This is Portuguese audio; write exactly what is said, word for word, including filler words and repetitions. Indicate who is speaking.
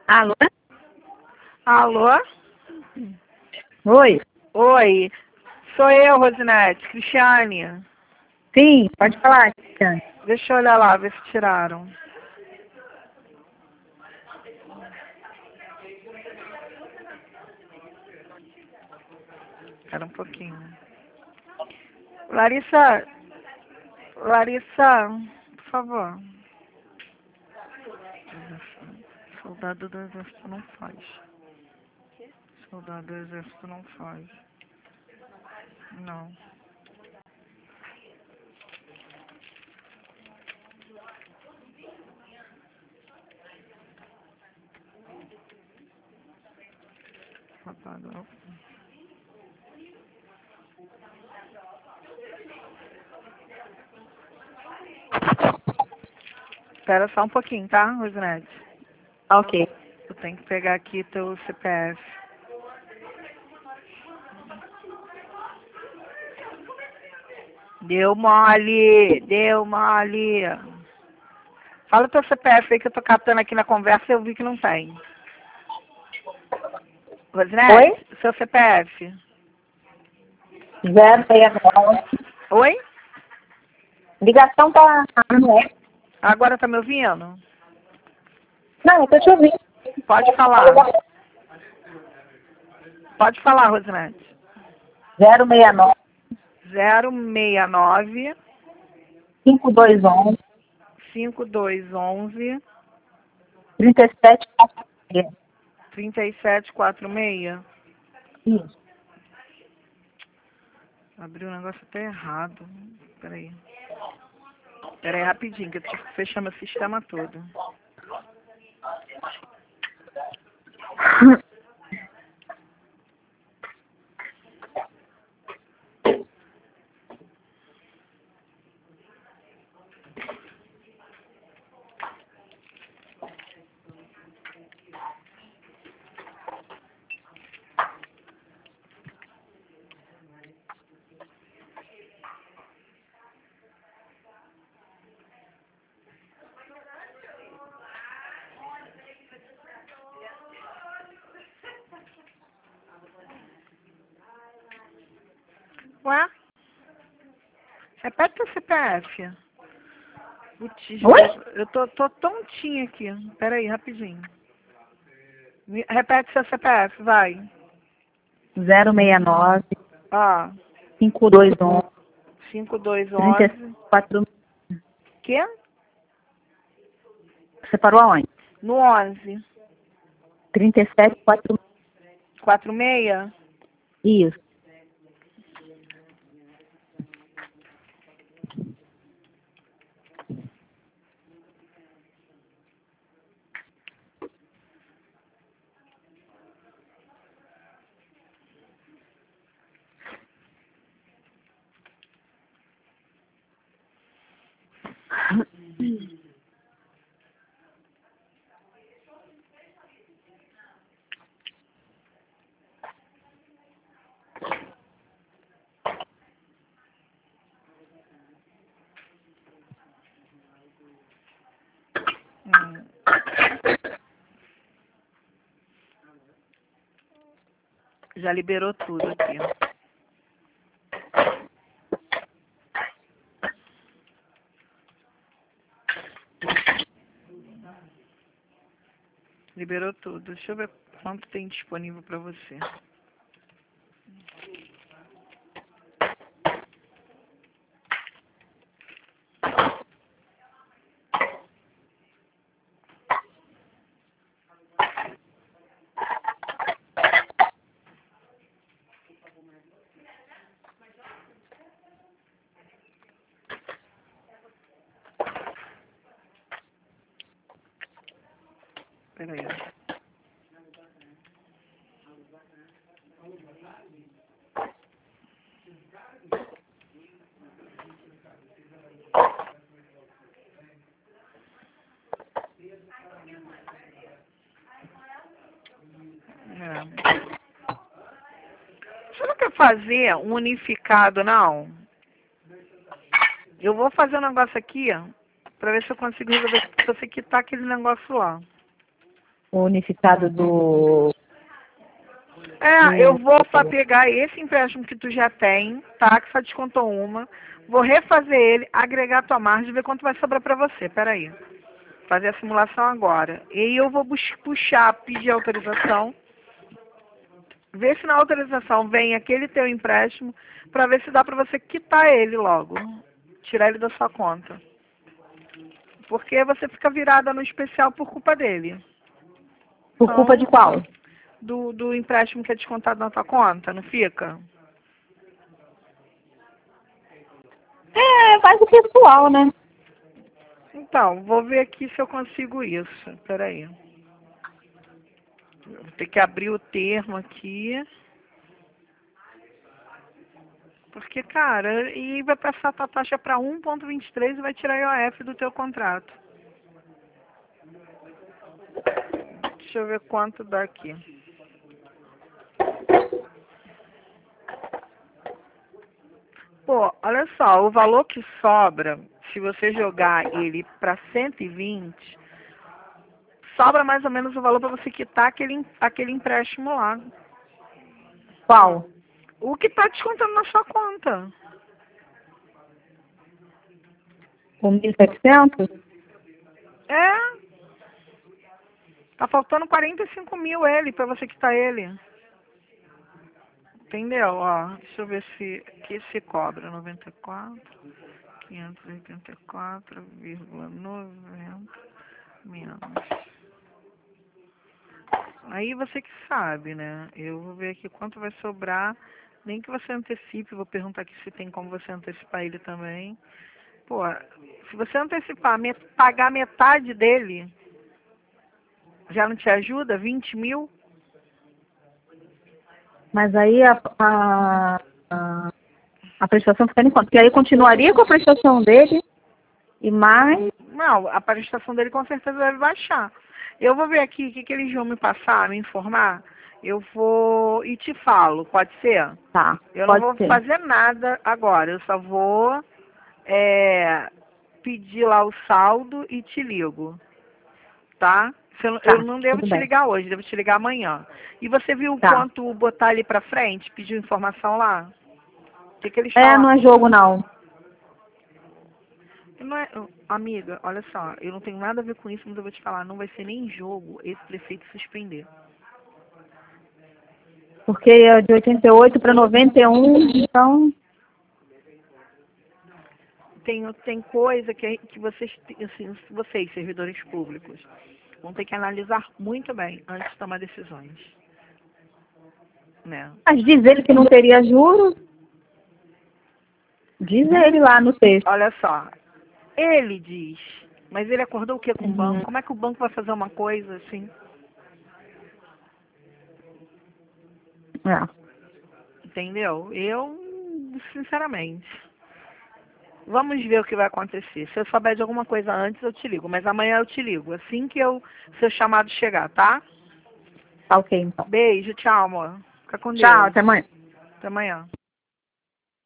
Speaker 1: Alô?
Speaker 2: Alô?
Speaker 1: Oi?
Speaker 2: Oi, sou eu, Rosinete, Cristiane.
Speaker 1: Sim, pode falar, Cristiane.
Speaker 2: Deixa eu olhar lá, ver se tiraram. Espera um pouquinho. Larissa, Larissa, por favor. Soldado do exército não faz. Soldado do exército não faz. Não. Soldado. Espera só um pouquinho, tá, Rosinete?
Speaker 1: Ok.
Speaker 2: Eu tenho que pegar aqui teu C P F. Deu mole, deu mole. Fala teu C P F aí que eu tô catando aqui na conversa e eu vi que não tem. Rosinete,
Speaker 1: Oi?
Speaker 2: seu C P F.
Speaker 1: zero seis nove.
Speaker 2: Oi?
Speaker 1: Ligação tá... Não é?
Speaker 2: Agora tá me ouvindo?
Speaker 1: Não, eu tô te ouvindo.
Speaker 2: Pode falar. Pode falar, Rosinete.
Speaker 1: zero seis nove.
Speaker 2: zero seis nove,
Speaker 1: cinco dois um.
Speaker 2: cinco dois um um,
Speaker 1: trinta e sete quarenta e seis.
Speaker 2: três sete quatro seis.
Speaker 1: Isso.
Speaker 2: Abri o negócio até errado. Peraí. Peraí rapidinho, que eu tive que fechar meu sistema todo. Ué? Repete o C P F. Putz,
Speaker 1: Oi?
Speaker 2: eu tô, tô tontinha aqui. Peraí, rapidinho. Me- Repete seu C P F, vai.
Speaker 1: zero seis nove.
Speaker 2: Ó,
Speaker 1: cinco dois um.
Speaker 2: cinco dois
Speaker 1: trinta e
Speaker 2: onze.
Speaker 1: quatro.
Speaker 2: Quê?
Speaker 1: Você parou aonde?
Speaker 2: No onze.
Speaker 1: trinta e sete quarenta e seis.
Speaker 2: quatro seis?
Speaker 1: Isso.
Speaker 2: Hum. Já liberou tudo aqui. Liberou tudo. Deixa eu ver quanto tem disponível pra você. Peraí. É. Você não quer fazer um unificado, não? Eu vou fazer um negócio aqui, ó, pra ver se eu consigo resolver pra você quitar aquele negócio lá.
Speaker 1: o unificado do...
Speaker 2: É, eu vou fa- pegar esse empréstimo que tu já tem, tá? Que só descontou uma. Vou refazer ele, agregar a tua margem e ver quanto vai sobrar pra você. Peraí. Fazer a simulação agora. E aí eu vou bus- puxar, pedir autorização. Ver se na autorização vem aquele teu empréstimo pra ver se dá pra você quitar ele logo. Tirar ele da sua conta. Porque você fica virada no especial por culpa dele.
Speaker 1: Por culpa de
Speaker 2: Então,
Speaker 1: qual?
Speaker 2: do, do empréstimo que é descontado na tua conta, não fica?
Speaker 1: É, mais o pessoal, né?
Speaker 2: Então, vou ver aqui se eu consigo isso. Peraí. Vou ter que abrir o termo aqui. Porque, cara, e vai passar a tua taxa para um ponto vinte e três e vai tirar I O F do teu contrato. Deixa eu ver quanto dá aqui. Pô, olha só, o valor que sobra, se você jogar ele para cento e vinte, sobra mais ou menos o valor para você quitar aquele, aquele empréstimo lá.
Speaker 1: Qual?
Speaker 2: O que tá descontando na sua conta.
Speaker 1: O mil e setecentos?
Speaker 2: É. Tá faltando quarenta e cinco mil ele pra você quitar ele. Entendeu? Ó, deixa eu ver se que se cobra. noventa e quatro, quinhentos e oitenta e quatro vírgula noventa menos. Aí você que sabe, né? Eu vou ver aqui quanto vai sobrar. Nem que você antecipe, vou perguntar aqui se tem como você antecipar ele também. Pô, se você antecipar, met- pagar metade dele, já não te ajuda? vinte mil?
Speaker 1: Mas aí a, a, a, a prestação fica em conta. Porque aí continuaria com a prestação dele e mais...
Speaker 2: Não, a prestação dele com certeza deve baixar. Eu vou ver aqui o que, que eles vão me passar, me informar. Eu vou e te falo, pode ser?
Speaker 1: Tá,
Speaker 2: Eu não
Speaker 1: pode
Speaker 2: vou
Speaker 1: ser.
Speaker 2: fazer nada agora, eu só vou é, pedir lá o saldo e te ligo, tá? Se Eu, eu
Speaker 1: Tá,
Speaker 2: não devo
Speaker 1: tudo
Speaker 2: te
Speaker 1: bem.
Speaker 2: ligar hoje, devo te ligar amanhã. E você viu o
Speaker 1: Tá.
Speaker 2: quanto botar ali pra frente? Pediu informação lá? O que, que eles
Speaker 1: É, não
Speaker 2: falaram?
Speaker 1: é jogo, não.
Speaker 2: Não é, amiga, olha só, eu não tenho nada a ver com isso, mas eu vou te falar, não vai ser nem jogo esse prefeito suspender.
Speaker 1: Porque é de oitenta e oito para noventa e um, então...
Speaker 2: Tem, tem coisa que, que vocês, assim, vocês, servidores públicos, vão ter que analisar muito bem antes de tomar decisões. Né?
Speaker 1: Mas diz ele que não teria juros. Diz ele lá no texto.
Speaker 2: Olha só, ele diz, mas ele acordou o que com o
Speaker 1: Uhum.
Speaker 2: banco? Como é que o banco vai fazer uma coisa assim?
Speaker 1: É.
Speaker 2: Entendeu? Eu, sinceramente. Vamos ver o que vai acontecer. Se eu souber de alguma coisa antes, eu te ligo. Mas amanhã eu te ligo. Assim que eu seu chamado chegar, tá?
Speaker 1: Tá ok, então.
Speaker 2: Beijo, tchau, amor. Fica com
Speaker 1: Tchau,
Speaker 2: Deus.
Speaker 1: até amanhã.
Speaker 2: Até amanhã.